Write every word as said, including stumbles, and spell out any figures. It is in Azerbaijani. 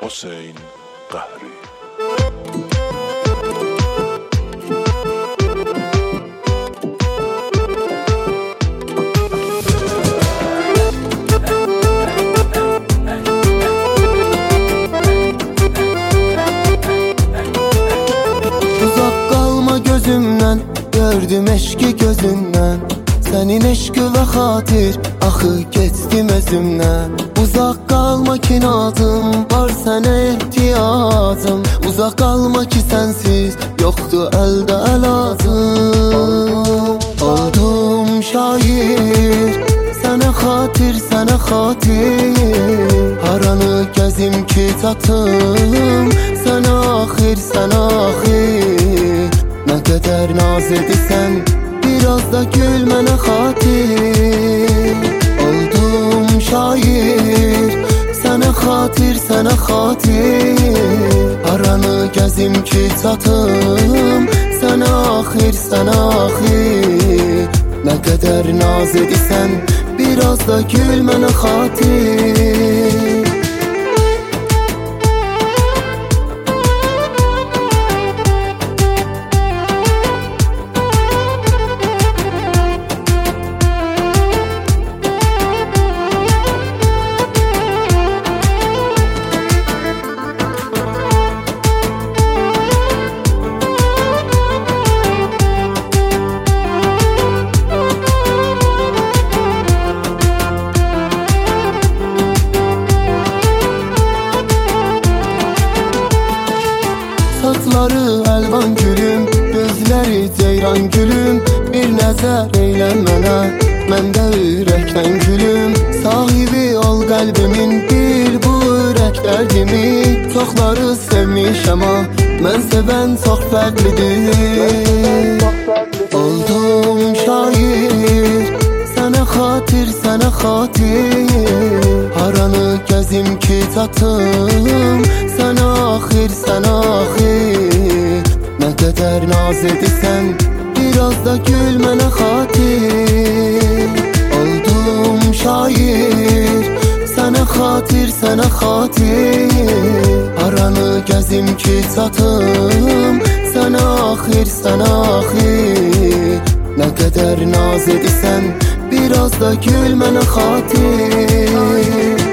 Hüseyn Qəhri. Uzak kalma gözümden, gördüm eşki gözünden. Senin eşki ve hatir, axı geçtim özümden. Uzak kalma ki nazım, var sana ihtiyacım. Uzak kalma ki sensiz, yoktu elde elazım. Oldum şair, sana hatir, sana hatir. Haranı gezim ki tatım, sana ahir, sana ahir. Ne kadar naz edisen, biraz da gülmene hatir. Oldum şair, sana hatir, sana hatir. Aranı gezim ki tatım, sana ahir, sana ahir. Ne kadar naz edisen, biraz da gülmene hatir. Saçları elvan gülüm, gözleri ceyran gülüm. Bir nəzər eylən mənə, mən də ürəkdən gülüm. Sahibi ol qəlbimin, bil bu ürək dərdimi. Çoxları sevmişəm ha, mən sevən çox fərqlidir. Oldum şair, sənə xatir, sənə xatir. Haranı gəzim ki tatım, sənə axir, sənə axir. Nə qədər naz edirsən, biraz da gülmənə xatir. Oldum şair, sənə xatir, sənə xatir. Haranı gəzim ki tatım, sənə axir, sənə axir. Nə qədər naz edirsən, biraz da gülmənə xatir.